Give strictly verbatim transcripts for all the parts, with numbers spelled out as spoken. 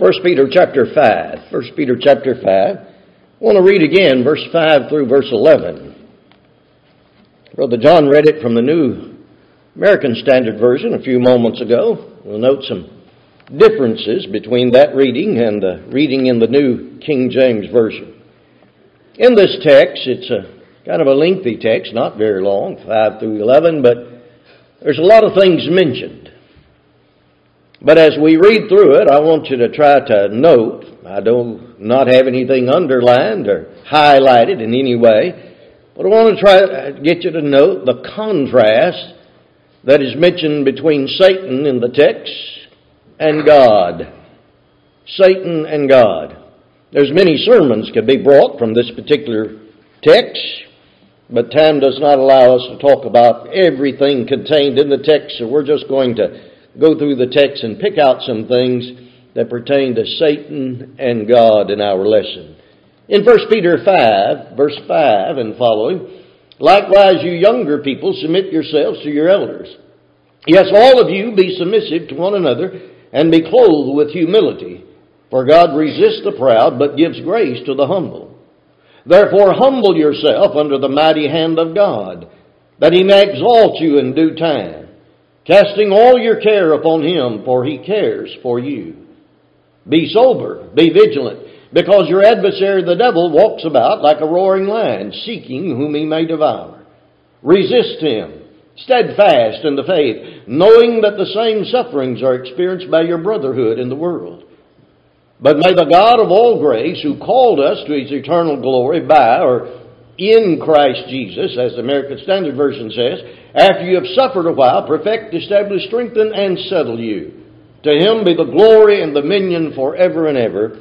First Peter chapter five. First Peter chapter five. I want to read again verse five through verse eleven. Brother John read it from the New American Standard Version a few moments ago. We'll note some differences between that reading and the reading in the New King James Version. In this text, it's a kind of a lengthy text, not very long, five through eleven, but there's a lot of things mentioned. But as we read through it, I want you to try to note, I do not have anything underlined or highlighted in any way, but I want to try to get you to note the contrast that is mentioned between Satan in the text and God. Satan and God. There's many sermons could be brought from this particular text, but time does not allow us to talk about everything contained in the text, so we're just going to go through the text and pick out some things that pertain to Satan and God in our lesson. In First Peter five, verse five and following, likewise you younger people submit yourselves to your elders. Yes, all of you be submissive to one another and be clothed with humility. For God resists the proud, but gives grace to the humble. Therefore humble yourself under the mighty hand of God, that he may exalt you in due time, casting all your care upon him, for he cares for you. Be sober, be vigilant, because your adversary the devil walks about like a roaring lion, seeking whom he may devour. Resist him, steadfast in the faith, knowing that the same sufferings are experienced by your brotherhood in the world. But may the God of all grace, who called us to his eternal glory by or in Christ Jesus, as the American Standard Version says, after you have suffered a while, perfect, establish, strengthen, and settle you. To him be the glory and dominion forever and ever.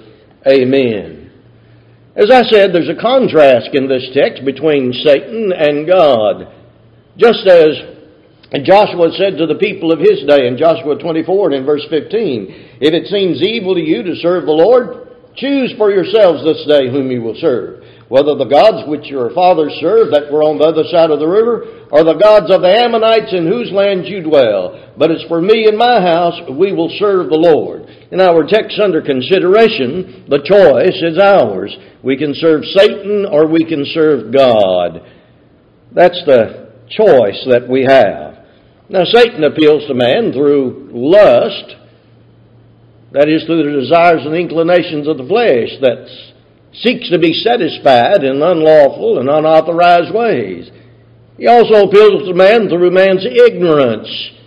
Amen. As I said, there's a contrast in this text between Satan and God. Just as Joshua said to the people of his day in Joshua twenty-four and in verse fifteen, if it seems evil to you to serve the Lord, choose for yourselves this day whom you will serve, whether the gods which your fathers served that were on the other side of the river, or the gods of the Ammonites in whose land you dwell. But as for me and my house, we will serve the Lord. In our text under consideration, the choice is ours. We can serve Satan or we can serve God. That's the choice that we have. Now, Satan appeals to man through lust, that is, through the desires and inclinations of the flesh that seeks to be satisfied in unlawful and unauthorized ways. He also appeals to man through man's ignorance.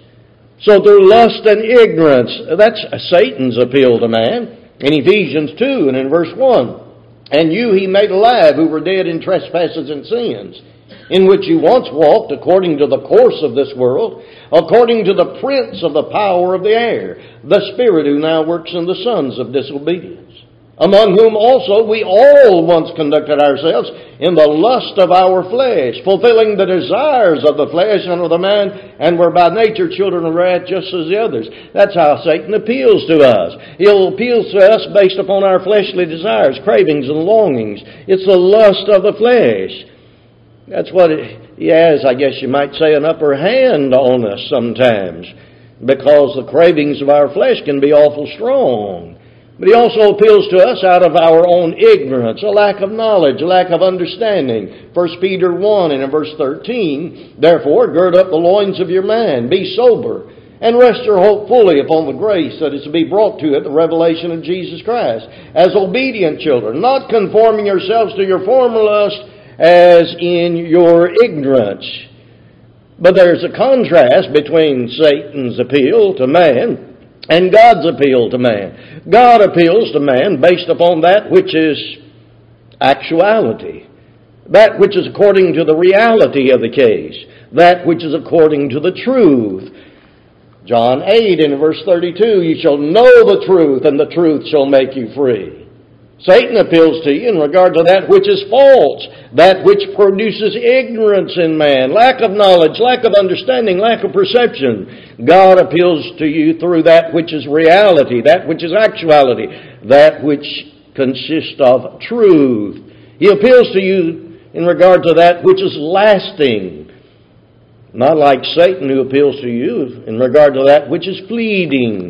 So through lust and ignorance, that's Satan's appeal to man. In Ephesians two and in verse one, and you he made alive who were dead in trespasses and sins, in which you once walked according to the course of this world, according to the prince of the power of the air, the spirit who now works in the sons of disobedience, among whom also we all once conducted ourselves in the lust of our flesh, fulfilling the desires of the flesh and of the mind, and were by nature children of wrath just as the others. That's how Satan appeals to us. He'll appeal to us based upon our fleshly desires, cravings, and longings. It's the lust of the flesh. That's what it, he has, I guess you might say, an upper hand on us sometimes, because the cravings of our flesh can be awful strong. But he also appeals to us out of our own ignorance, a lack of knowledge, a lack of understanding. First Peter one and in verse thirteen, therefore gird up the loins of your mind, be sober, and rest your hope fully upon the grace that is to be brought to it, the revelation of Jesus Christ, as obedient children, not conforming yourselves to your former lust, as in your ignorance. But there's a contrast between Satan's appeal to man and God's appeal to man. God appeals to man based upon that which is actuality, that which is according to the reality of the case, that which is according to the truth. John eight in verse thirty-two, you shall know the truth, and the truth shall make you free. Satan appeals to you in regard to that which is false, that which produces ignorance in man, lack of knowledge, lack of understanding, lack of perception. God appeals to you through that which is reality, that which is actuality, that which consists of truth. He appeals to you in regard to that which is lasting, not like Satan, who appeals to you in regard to that which is fleeting.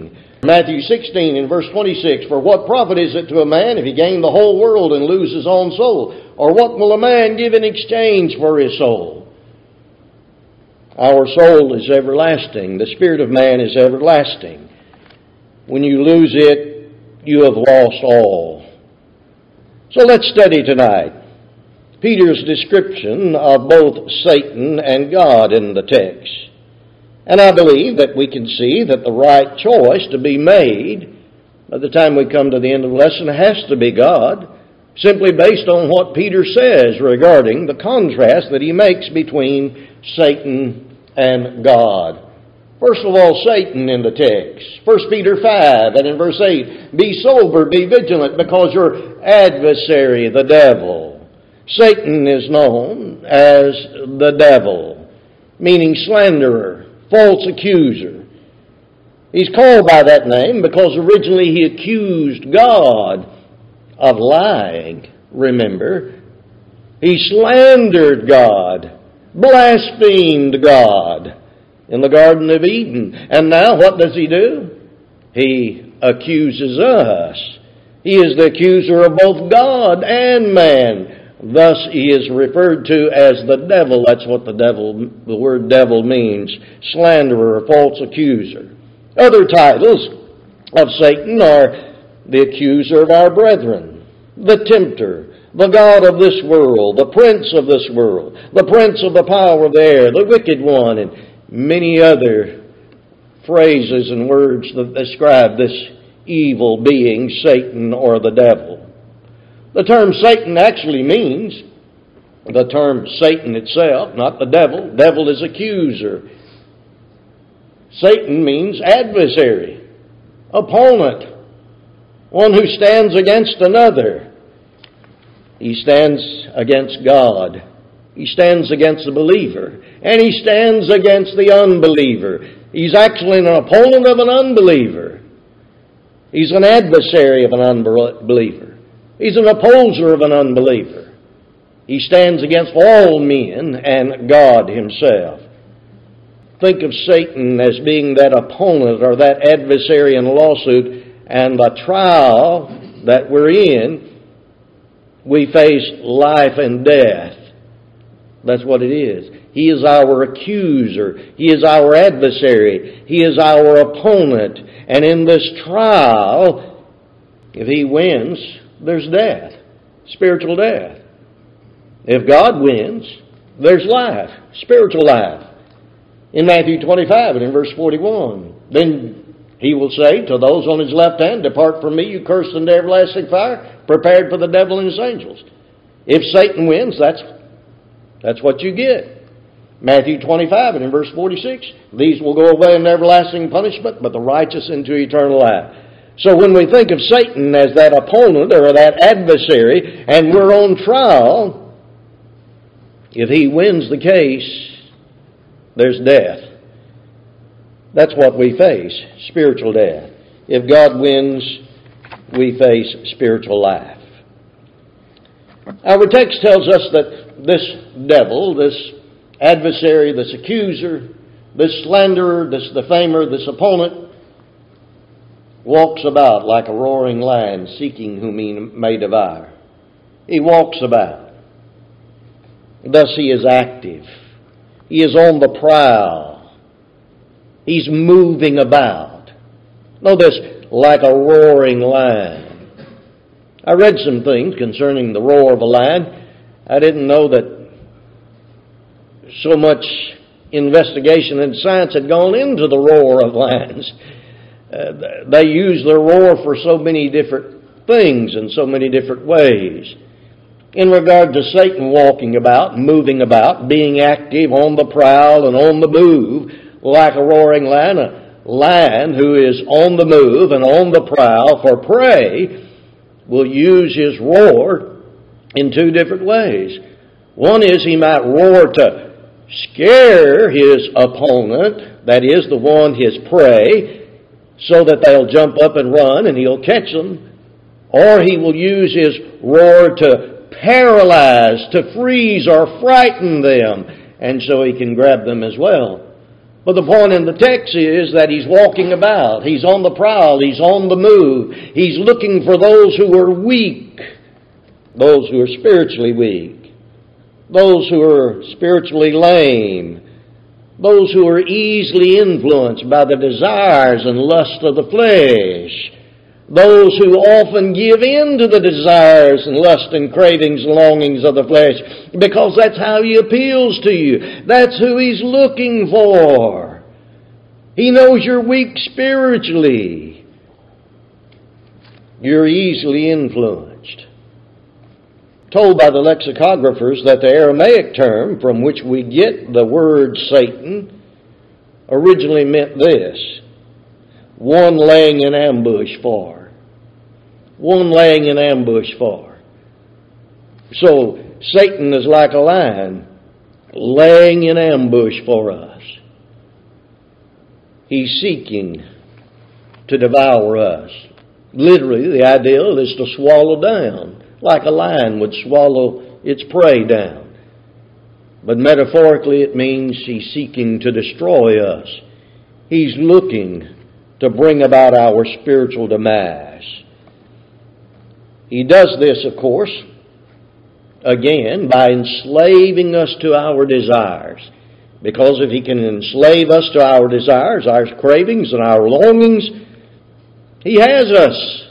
Matthew sixteen in verse twenty-six, "For what profit is it to a man if he gain the whole world and lose his own soul? Or what will a man give in exchange for his soul?" Our soul is everlasting. The spirit of man is everlasting. When you lose it, you have lost all. So let's study tonight Peter's description of both Satan and God in the text. And I believe that we can see that the right choice to be made by the time we come to the end of the lesson has to be God, simply based on what Peter says regarding the contrast that he makes between Satan and God. First of all, Satan in the text. First Peter five and in verse eight, "Be sober, be vigilant, because your adversary, the devil." Satan is known as the devil, meaning slanderer, false accuser. He's called by that name because originally he accused God of lying, remember. He slandered God, blasphemed God in the Garden of Eden. And now what does he do? He accuses us. He is the accuser of both God and man. Thus he is referred to as the devil. That's what the devil, the word devil means. Slanderer, false accuser. Other titles of Satan are the accuser of our brethren, the tempter, the god of this world, the prince of this world, the prince of the power of the air, the wicked one, and many other phrases and words that describe this evil being, Satan or the devil. The term Satan actually means, the term Satan itself, not the devil. Devil is accuser. Satan means adversary, opponent, one who stands against another. He stands against God. He stands against the believer. And he stands against the unbeliever. He's actually an opponent of an unbeliever. He's an adversary of an unbeliever. He's an opposer of an unbeliever. He stands against all men and God himself. Think of Satan as being that opponent or that adversary in a lawsuit, and the trial that we're in, we face life and death. That's what it is. He is our accuser. He is our adversary. He is our opponent. And in this trial, if he wins, there's death, spiritual death. If God wins, there's life, spiritual life. In Matthew twenty-five and in verse forty-one, "Then he will say to those on his left hand, 'Depart from me, you cursed, into everlasting fire, prepared for the devil and his angels.'" If Satan wins, that's, that's what you get. Matthew twenty-five and in verse forty-six, "These will go away in everlasting punishment, but the righteous into eternal life." So when we think of Satan as that opponent or that adversary, and we're on trial, if he wins the case, there's death. That's what we face, spiritual death. If God wins, we face spiritual life. Our text tells us that this devil, this adversary, this accuser, this slanderer, this defamer, this opponent, walks about like a roaring lion, seeking whom he may devour. He walks about. Thus he is active. He is on the prowl. He's moving about. Notice, like a roaring lion. I read some things concerning the roar of a lion. I didn't know that so much investigation and science had gone into the roar of lions. Uh, they use their roar for so many different things in so many different ways. In regard to Satan walking about, moving about, being active on the prowl and on the move, like a roaring lion, a lion who is on the move and on the prowl for prey will use his roar in two different ways. One is he might roar to scare his opponent, that is, the one, his prey, so that they'll jump up and run and he'll catch them. Or he will use his roar to paralyze, to freeze or frighten them, and so he can grab them as well. But the point in the text is that he's walking about. He's on the prowl. He's on the move. He's looking for those who are weak, those who are spiritually weak, those who are spiritually lame, those who are easily influenced by the desires and lust of the flesh, those who often give in to the desires and lust and cravings and longings of the flesh, because that's how he appeals to you. That's who he's looking for. He knows you're weak spiritually. You're easily influenced. Told by the lexicographers that the Aramaic term from which we get the word Satan originally meant this: one laying in ambush for. One laying in ambush for. So Satan is like a lion laying in ambush for us. He's seeking to devour us. Literally, the ideal is to swallow down, like a lion would swallow its prey down. But metaphorically, it means he's seeking to destroy us. He's looking to bring about our spiritual demise. He does this, of course, again, by enslaving us to our desires. Because if he can enslave us to our desires, our cravings, and our longings, he has us.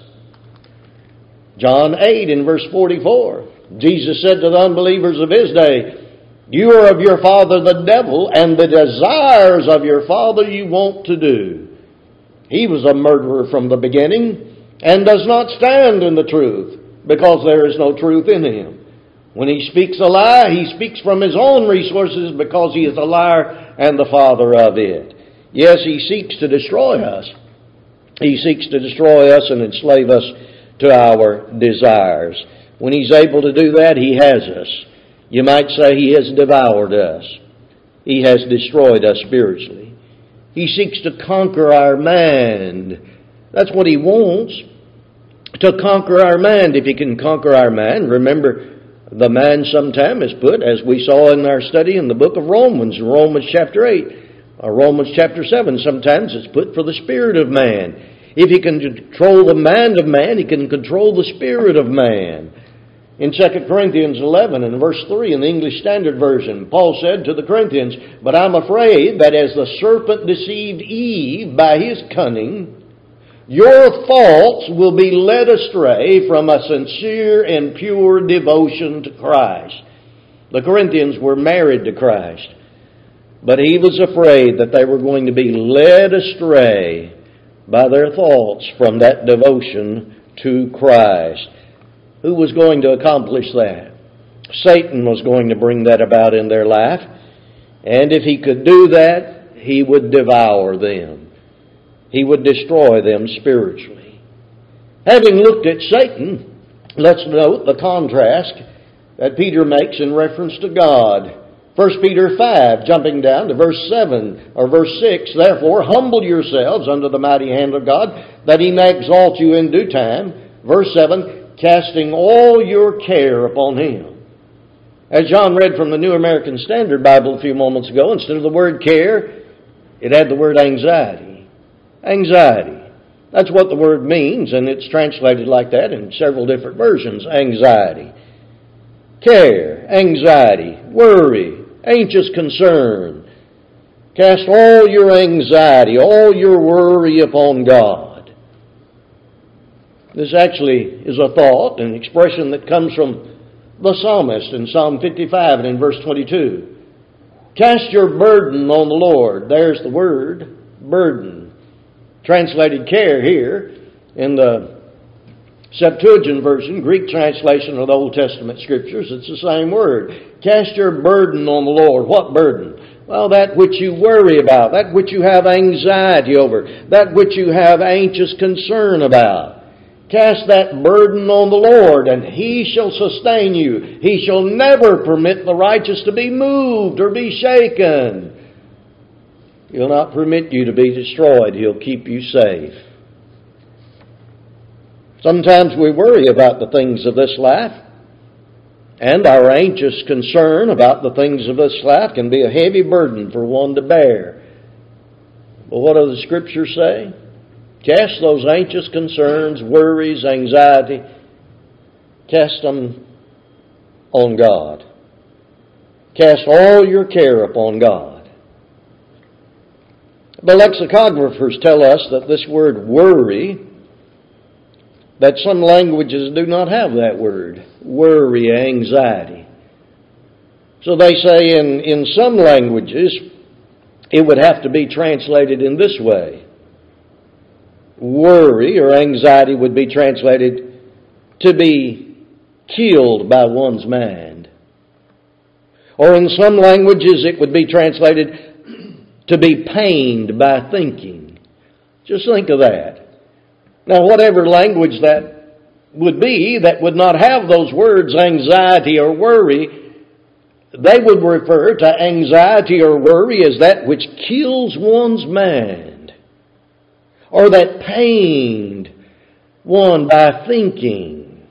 John eight in verse forty-four, Jesus said to the unbelievers of his day, "You are of your father the devil, and the desires of your father you want to do." He was a murderer from the beginning and does not stand in the truth, because there is no truth in him. When he speaks a lie, he speaks from his own resources, because he is a liar and the father of it. Yes, he seeks to destroy us. He seeks to destroy us and enslave us to our desires. When he's able to do that, he has us. You might say he has devoured us. He has destroyed us spiritually. He seeks to conquer our mind. That's what he wants, to conquer our mind. If he can conquer our mind, remember, the mind sometime is put, as we saw in our study in the book of Romans, Romans chapter eight, or Romans chapter seven, sometimes it's put for the spirit of man. If he can control the mind of man, he can control the spirit of man. In Second Corinthians eleven and verse three in the English Standard Version, Paul said to the Corinthians, "But I'm afraid that as the serpent deceived Eve by his cunning, your thoughts will be led astray from a sincere and pure devotion to Christ." The Corinthians were married to Christ, but he was afraid that they were going to be led astray by their thoughts from that devotion to Christ. Who was going to accomplish that? Satan was going to bring that about in their life, and if he could do that, he would devour them. He would destroy them spiritually. Having looked at Satan, let's note the contrast that Peter makes in reference to God. First Peter five, jumping down to verse seven or verse six, "Therefore humble yourselves under the mighty hand of God, that he may exalt you in due time." Verse seven, "Casting all your care upon him." As John read from the New American Standard Bible a few moments ago, instead of the word care, it had the word anxiety. Anxiety. That's what the word means, and it's translated like that in several different versions. Anxiety. Care, anxiety, worry, anxious concern. Cast all your anxiety, all your worry upon God. This actually is a thought, an expression that comes from the psalmist in Psalm fifty-five and in verse twenty-two. Cast your burden on the Lord. There's the word, burden. Translated care here in the Septuagint version, Greek translation of the Old Testament Scriptures, it's the same word. Cast your burden on the Lord. What burden? Well, that which you worry about, that which you have anxiety over, that which you have anxious concern about. Cast that burden on the Lord, and He shall sustain you. He shall never permit the righteous to be moved or be shaken. He'll not permit you to be destroyed. He'll keep you safe. Sometimes we worry about the things of this life, and our anxious concern about the things of this life can be a heavy burden for one to bear. Well, what does the Scripture say? Cast those anxious concerns, worries, anxiety, cast them on God. Cast all your care upon God. The lexicographers tell us that this word worry, that some languages do not have that word, worry, anxiety. So they say in, in some languages, it would have to be translated in this way. Worry or anxiety would be translated to be killed by one's mind. Or in some languages it would be translated to be pained by thinking. Just think of that. Now whatever language that would be that would not have those words anxiety or worry, they would refer to anxiety or worry as that which kills one's mind, or that pained one by thinking.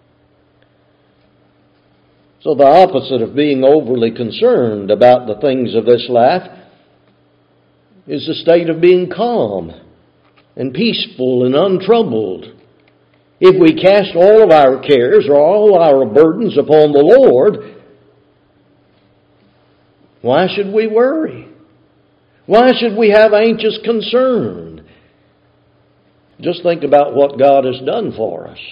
So the opposite of being overly concerned about the things of this life is the state of being calm and peaceful and untroubled. If we cast all of our cares or all our burdens upon the Lord, why should we worry? Why should we have anxious concern? Just think about what God has done for us.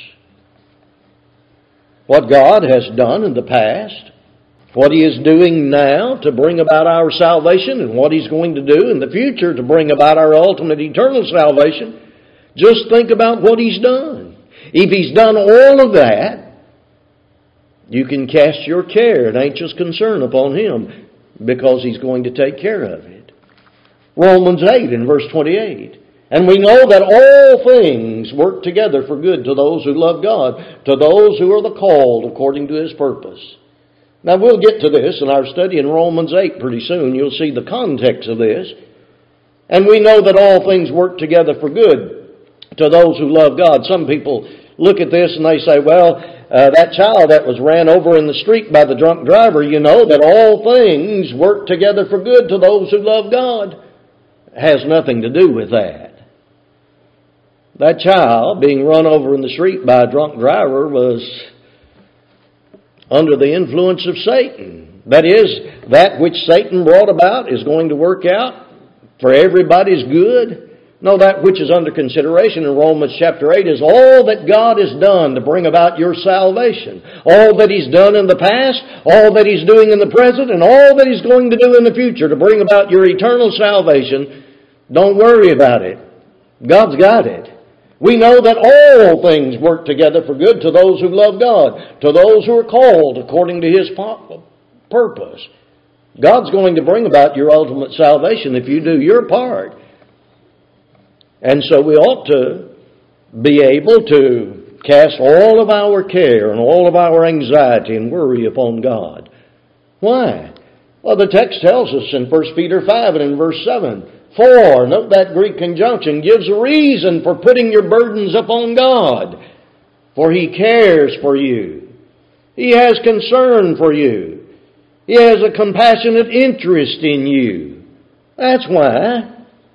What God has done in the past, what He is doing now to bring about our salvation, and what He's going to do in the future to bring about our ultimate eternal salvation. Just think about what He's done. If He's done all of that, you can cast your care and anxious concern upon Him, because He's going to take care of it. Romans eight in verse twenty-eight. And we know that all things work together for good to those who love God, to those who are the called according to His purpose. Now we'll get to this in our study in Romans eight pretty soon. You'll see the context of this. And we know that all things work together for good to those who love God. Some people look at this and they say, well, uh, that child that was ran over in the street by the drunk driver, you know that all things work together for good to those who love God. It has nothing to do with that. That child being run over in the street by a drunk driver was under the influence of Satan. That is, that which Satan brought about is going to work out for everybody's good. No, that which is under consideration in Romans chapter eight is all that God has done to bring about your salvation. All that He's done in the past, all that He's doing in the present, and all that He's going to do in the future to bring about your eternal salvation. Don't worry about it. God's got it. We know that all things work together for good to those who love God, to those who are called according to His purpose. God's going to bring about your ultimate salvation if you do your part. And so we ought to be able to cast all of our care and all of our anxiety and worry upon God. Why? Well, the text tells us in First Peter five and in verse seven, for, note that Greek conjunction, gives a reason for putting your burdens upon God. For He cares for you. He has concern for you. He has a compassionate interest in you. That's why.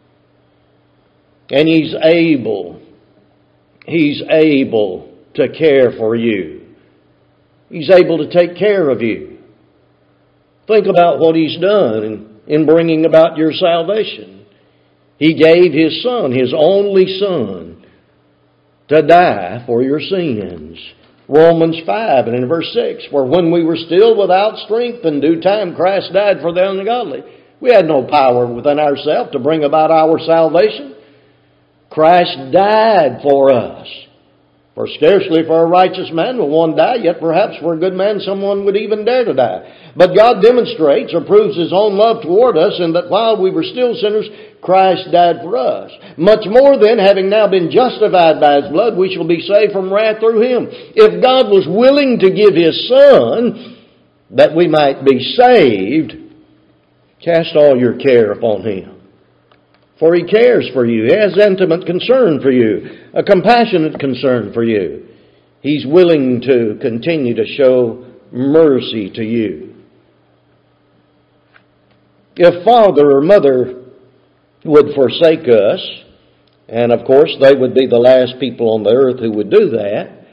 And He's able. He's able to care for you. He's able to take care of you. Think about what He's done in, in bringing about your salvation. He gave His Son, His only Son, to die for your sins. Romans five and in verse six, for when we were still without strength, in due time Christ died for the ungodly. We had no power within ourselves to bring about our salvation. Christ died for us. For scarcely for a righteous man will one die, yet perhaps for a good man someone would even dare to die. But God demonstrates or proves His own love toward us in that while we were still sinners, Christ died for us. Much more then, having now been justified by His blood, we shall be saved from wrath through Him. If God was willing to give His Son that we might be saved, cast all your care upon Him. For He cares for you. He has intimate concern for you. A compassionate concern for you. He's willing to continue to show mercy to you. If father or mother would forsake us, and of course they would be the last people on the earth who would do that,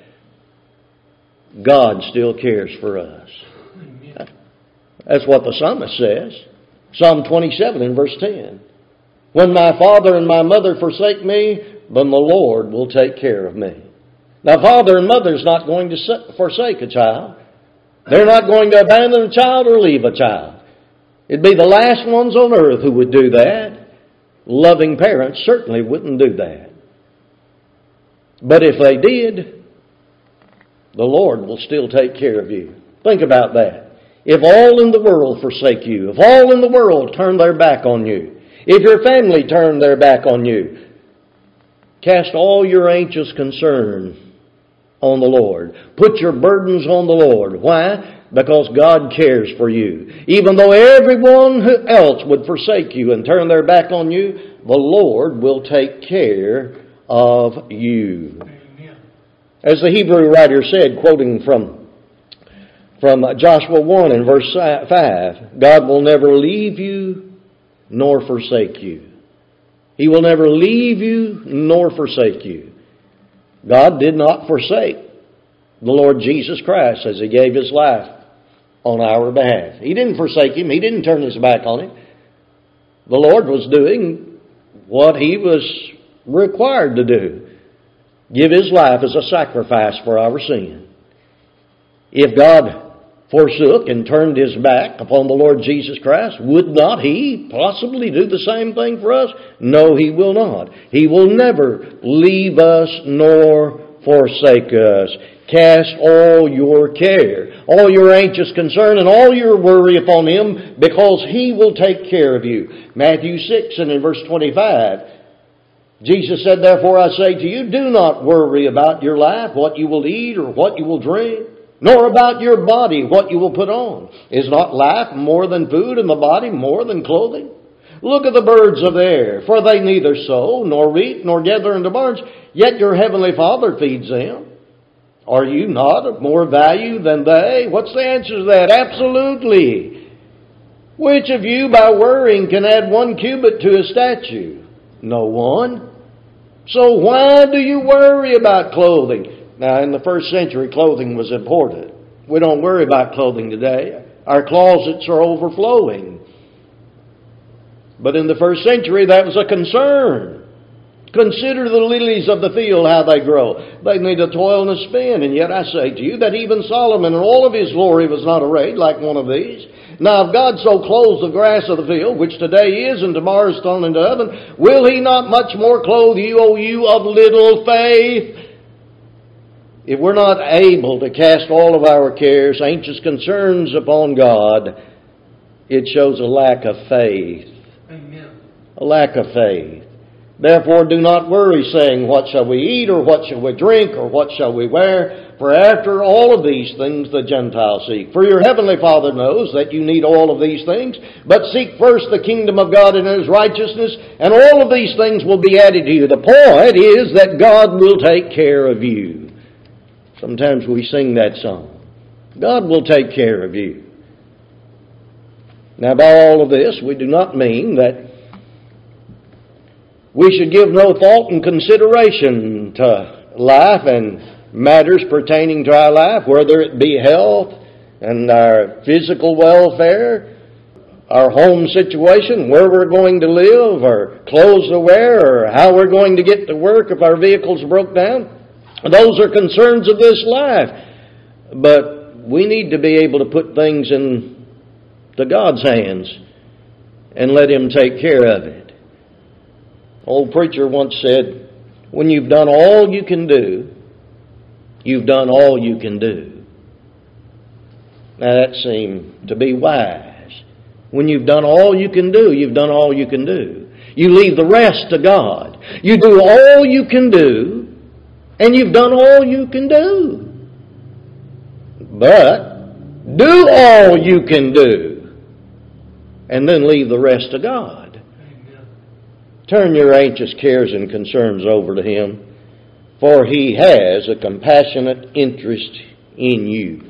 God still cares for us. That's what the psalmist says. Psalm twenty-seven and verse ten. When my father and my mother forsake me, then the Lord will take care of me. Now, father and mother is not going to forsake a child. They're not going to abandon a child or leave a child. It'd be the last ones on earth who would do that. Loving parents certainly wouldn't do that. But if they did, the Lord will still take care of you. Think about that. If all in the world forsake you, if all in the world turn their back on you, if your family turn their back on you, cast all your anxious concern on the Lord. Put your burdens on the Lord. Why? Because God cares for you. Even though everyone else would forsake you and turn their back on you, the Lord will take care of you. Amen. As the Hebrew writer said, quoting from From Joshua one and verse five, God will never leave you nor forsake you. He will never leave you nor forsake you. God did not forsake the Lord Jesus Christ as He gave His life on our behalf. He didn't forsake Him. He didn't turn His back on Him. The Lord was doing what He was required to do. Give His life as a sacrifice for our sin. If God forsook and turned His back upon the Lord Jesus Christ, would not He possibly do the same thing for us? No, He will not. He will never leave us nor forsake us. Cast all your care, all your anxious concern, and all your worry upon Him, because He will take care of you. Matthew six and in verse twenty-five, Jesus said, therefore I say to you, do not worry about your life, what you will eat or what you will drink, nor about your body, what you will put on. Is not life more than food, and the body more than clothing? Look at the birds of the air, for they neither sow, nor reap, nor gather into barns, yet your heavenly Father feeds them. Are you not of more value than they? What's the answer to that? Absolutely. Which of you by worrying can add one cubit to his stature? No one. So why do you worry about clothing? Now, in the first century, clothing was important. We don't worry about clothing today. Our closets are overflowing. But in the first century, that was a concern. Consider the lilies of the field, how they grow. They neither toil nor spin. And yet I say to you that even Solomon in all of his glory was not arrayed like one of these. Now, if God so clothes the grass of the field, which today is and tomorrow is thrown into the oven, will He not much more clothe you, O you of little faith? If we're not able to cast all of our cares, anxious concerns upon God, it shows a lack of faith. Amen. A lack of faith. Therefore do not worry, saying, what shall we eat, or what shall we drink, or what shall we wear? For after all of these things the Gentiles seek. For your heavenly Father knows that you need all of these things. But seek first the kingdom of God and His righteousness, and all of these things will be added to you. The point is that God will take care of you. Sometimes we sing that song. God will take care of you. Now, by all of this, we do not mean that we should give no thought and consideration to life and matters pertaining to our life, whether it be health and our physical welfare, our home situation, where we're going to live, or clothes to wear, or how we're going to get to work if our vehicle's broke down. Those are concerns of this life. But we need to be able to put things in to God's hands and let Him take care of it. Old preacher once said, when you've done all you can do, you've done all you can do. Now that seemed to be wise. When you've done all you can do, you've done all you can do. You leave the rest to God. You do all you can do, and you've done all you can do. But do all you can do, and then leave the rest to God. Turn your anxious cares and concerns over to Him, for He has a compassionate interest in you.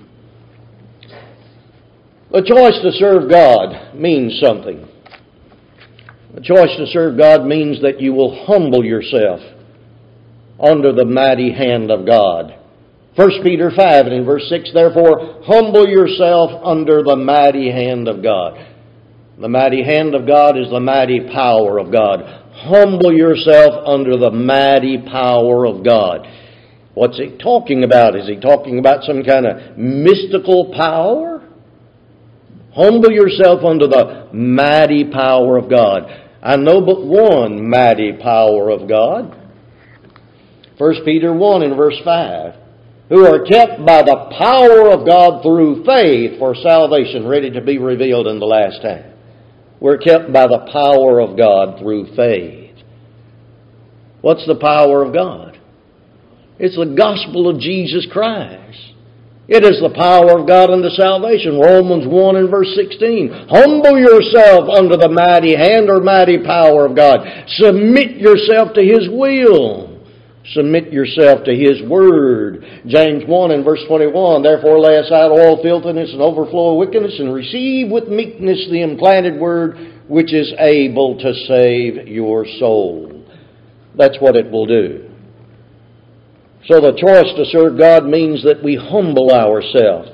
The choice to serve God means something. The choice to serve God means that you will humble yourself under the mighty hand of God. First Peter five and in verse six, therefore, humble yourself under the mighty hand of God. The mighty hand of God is the mighty power of God. Humble yourself under the mighty power of God. What's he talking about? Is he talking about some kind of mystical power? Humble yourself under the mighty power of God. I know but one mighty power of God. First Peter one and verse five. Who are kept by the power of God through faith for salvation, ready to be revealed in the last time. We're kept by the power of God through faith. What's the power of God? It's the gospel of Jesus Christ. It is the power of God unto salvation. Romans one and verse sixteen. Humble yourself under the mighty hand or mighty power of God. Submit yourself to His will. Submit yourself to His Word. James one and verse twenty-one, therefore lay aside all filthiness and overflow of wickedness, and receive with meekness the implanted Word, which is able to save your soul. That's what it will do. So the choice to serve God means that we humble ourselves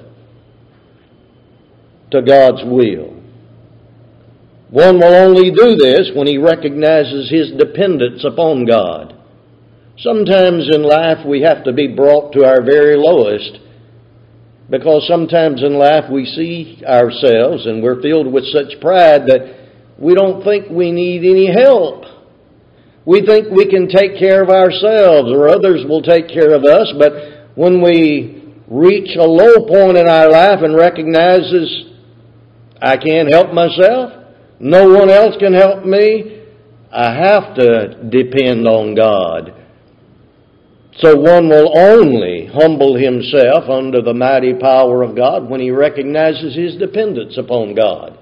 to God's will. One will only do this when he recognizes his dependence upon God. Sometimes in life we have to be brought to our very lowest, because sometimes in life we see ourselves and we're filled with such pride that we don't think we need any help. We think we can take care of ourselves or others will take care of us, but when we reach a low point in our life and recognizes I can't help myself, no one else can help me, I have to depend on God. So one will only humble himself under the mighty power of God when he recognizes his dependence upon God.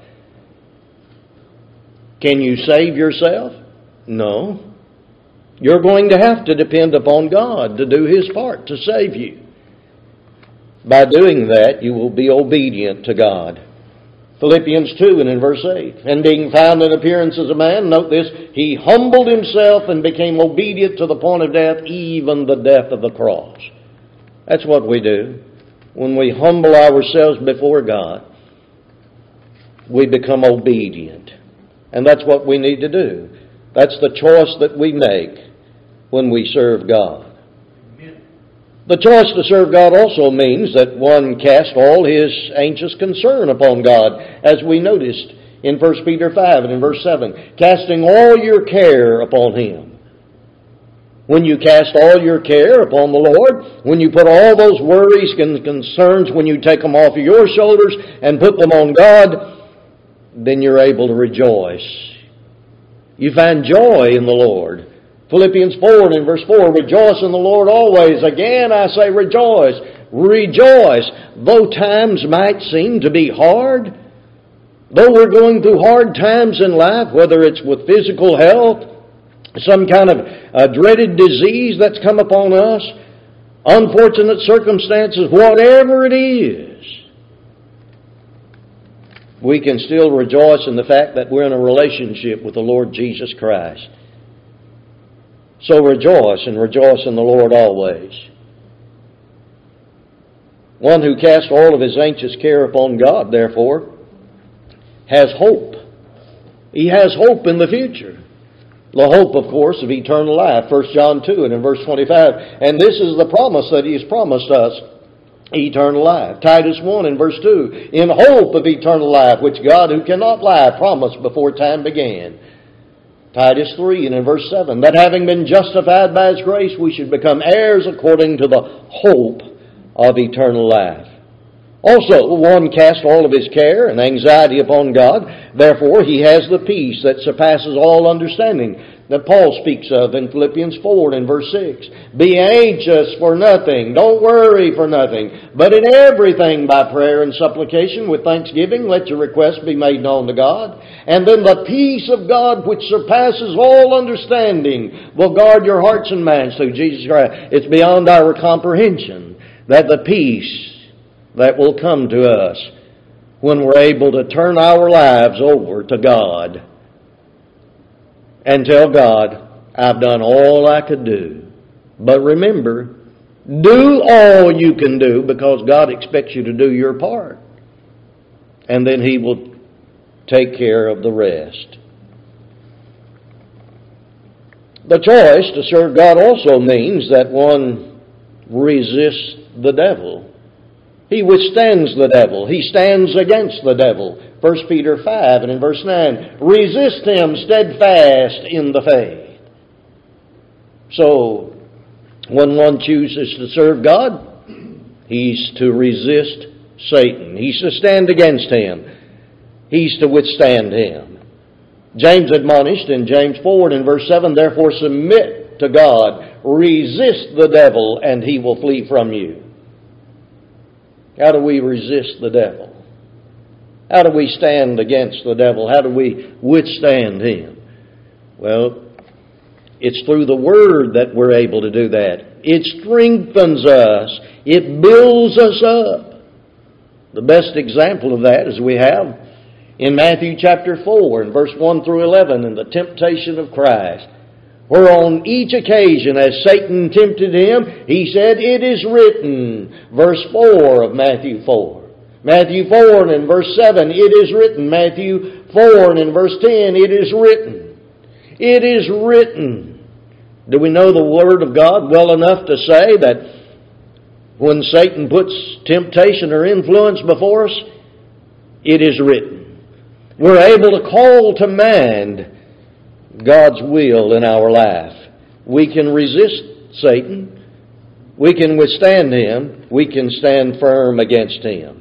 Can you save yourself? No. You're going to have to depend upon God to do His part to save you. By doing that, you will be obedient to God. Philippians two and in verse eight, and being found in appearance as a man, note this, he humbled himself and became obedient to the point of death, even the death of the cross. That's what we do. When we humble ourselves before God, we become obedient. And that's what we need to do. That's the choice that we make when we serve God. Amen. The choice to serve God also means that one casts all his anxious concern upon God, as we noticed in First Peter five and in verse seven, casting all your care upon Him. When you cast all your care upon the Lord, when you put all those worries and concerns, when you take them off of your shoulders and put them on God, then you're able to rejoice. You find joy in the Lord. Philippians four and in verse four, rejoice in the Lord always. Again I say rejoice. Rejoice. Though times might seem to be hard, though we're going through hard times in life, whether it's with physical health, some kind of uh, dreaded disease that's come upon us, unfortunate circumstances, whatever it is, we can still rejoice in the fact that we're in a relationship with the Lord Jesus Christ. So rejoice and rejoice in the Lord always. One who casts all of his anxious care upon God, therefore, has hope. He has hope in the future. The hope, of course, of eternal life. First John two and in verse twenty-five. And this is the promise that He has promised us, eternal life. Titus one and verse two. In hope of eternal life, which God, who cannot lie, promised before time began. Titus three and in verse seven, that having been justified by His grace, we should become heirs according to the hope of eternal life. Also, one casts all of his care and anxiety upon God, therefore he has the peace that surpasses all understanding, that Paul speaks of in Philippians four and verse six. Be anxious for nothing, don't worry for nothing, but in everything by prayer and supplication with thanksgiving let your requests be made known to God. And then the peace of God which surpasses all understanding will guard your hearts and minds through Jesus Christ. It's beyond our comprehension that the peace that will come to us when we're able to turn our lives over to God. and tell God, I've done all I could do. But remember, do all you can do because God expects you to do your part. And then He will take care of the rest. The choice to serve God also means that one resists the devil. He withstands the devil. He stands against the devil. First Peter five and in verse nine, resist him steadfast in the faith. So, when one chooses to serve God, he's to resist Satan. He's to stand against him. He's to withstand him. James admonished in James four and in verse seven, therefore submit to God, resist the devil, and he will flee from you. How do we resist the devil? How do we stand against the devil? How do we withstand him? Well, it's through the Word that we're able to do that. It strengthens us. It builds us up. The best example of that is we have in Matthew chapter four and verse one through eleven in the temptation of Christ, where on each occasion as Satan tempted him, he said, it is written, verse four of Matthew four. Matthew four and in verse seven, it is written. Matthew four and in verse ten, it is written. It is written. Do we know the Word of God well enough to say that when Satan puts temptation or influence before us, it is written. We're able to call to mind God's will in our life. We can resist Satan. We can withstand him. We can stand firm against him.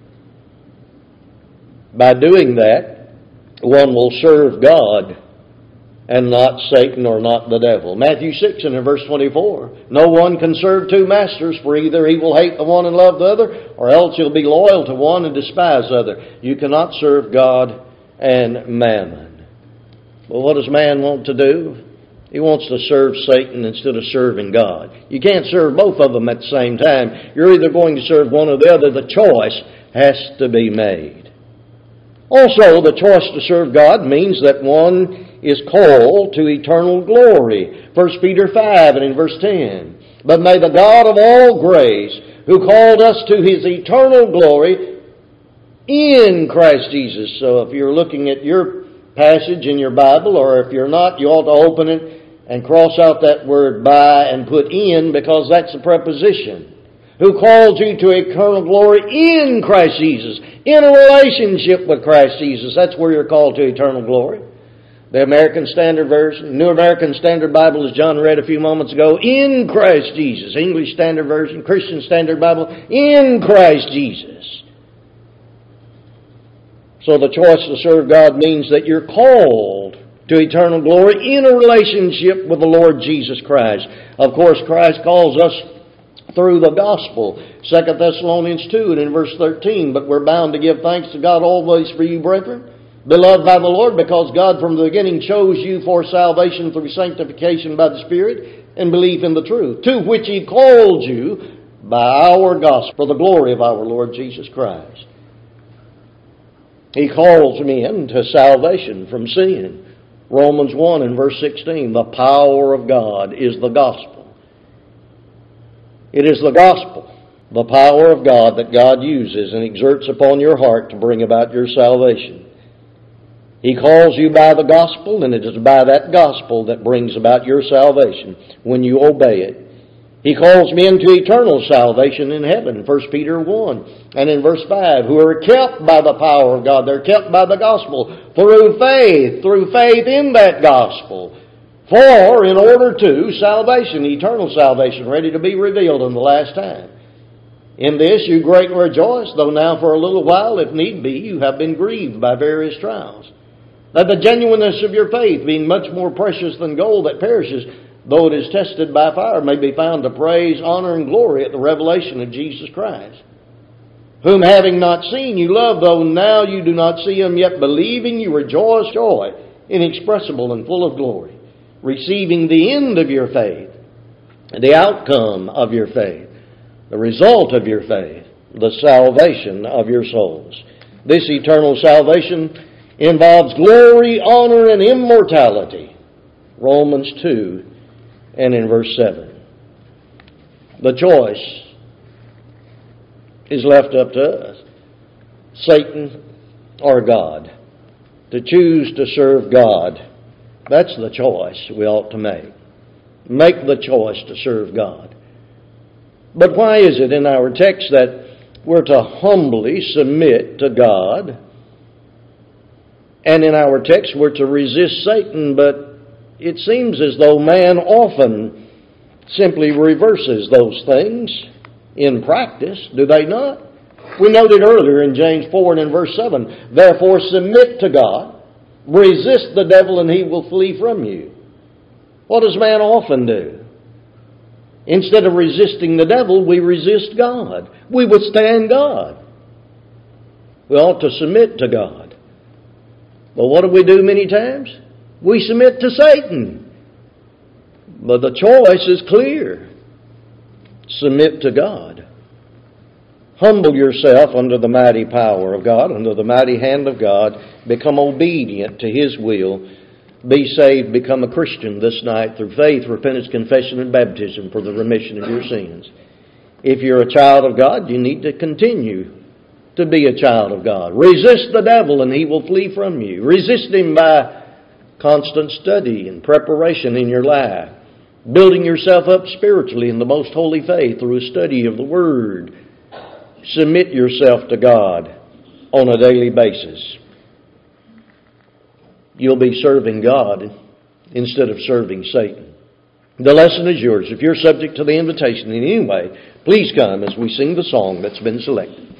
By doing that, one will serve God and not Satan or not the devil. Matthew six and in verse twenty-four, no one can serve two masters, for either he will hate the one and love the other, or else he'll be loyal to one and despise the other. You cannot serve God and mammon. Well, what does man want to do? He wants to serve Satan instead of serving God. You can't serve both of them at the same time. You're either going to serve one or the other. The choice has to be made. Also, the choice to serve God means that one is called to eternal glory. First Peter five and in verse ten. But may the God of all grace, who called us to His eternal glory in Christ Jesus. So if you're looking at your passage in your Bible, or if you're not, you ought to open it and cross out that word by and put in, because that's a preposition. Who called you to eternal glory in Christ Jesus. In a relationship with Christ Jesus. That's where you're called to eternal glory. The American Standard Version, New American Standard Bible, as John read a few moments ago, in Christ Jesus. English Standard Version, Christian Standard Bible, in Christ Jesus. So the choice to serve God means that you're called to eternal glory in a relationship with the Lord Jesus Christ. Of course, Christ calls us through the gospel. Second Thessalonians two and in verse thirteen, but we're bound to give thanks to God always for you, brethren, beloved by the Lord, because God from the beginning chose you for salvation through sanctification by the Spirit and belief in the truth, to which He called you by our gospel for the glory of our Lord Jesus Christ. He calls men to salvation from sin. Romans one and verse sixteen, the power of God is the gospel. It is the gospel, the power of God that God uses and exerts upon your heart to bring about your salvation. He calls you by the gospel, and it is by that gospel that brings about your salvation when you obey it. He calls men to eternal salvation in heaven, First Peter one and in verse five, who are kept by the power of God. They're kept by the gospel through faith, through faith in that gospel. For, in order to, salvation, eternal salvation, ready to be revealed in the last time. In this you greatly rejoice, though now for a little while, if need be, you have been grieved by various trials. That the genuineness of your faith, being much more precious than gold that perishes, though it is tested by fire, may be found to praise, honor, and glory at the revelation of Jesus Christ. Whom having not seen you love, though now you do not see Him, yet believing you rejoice joy, inexpressible and full of glory. Receiving the end of your faith, the outcome of your faith, the result of your faith, the salvation of your souls. This eternal salvation involves glory, honor, and immortality. Romans two and in verse seven. The choice is left up to us, Satan or God, to choose to serve God. That's the choice we ought to make. Make the choice to serve God. But why is it in our text that we're to humbly submit to God, and in our text we're to resist Satan, but it seems as though man often simply reverses those things in practice, do they not? We noted earlier in James four and in verse seven, therefore submit to God, resist the devil and he will flee from you. What does man often do? Instead of resisting the devil, we resist God. We withstand God. We ought to submit to God. But what do we do many times? We submit to Satan. But the choice is clear. Submit to God. Humble yourself under the mighty power of God, under the mighty hand of God. Become obedient to His will. Be saved, become a Christian this night through faith, repentance, confession, and baptism for the remission of your sins. If you're a child of God, you need to continue to be a child of God. Resist the devil and he will flee from you. Resist him by constant study and preparation in your life. Building yourself up spiritually in the most holy faith through a study of the Word. Submit yourself to God on a daily basis. You'll be serving God instead of serving Satan. The lesson is yours. If you're subject to the invitation in any way, please come as we sing the song that's been selected.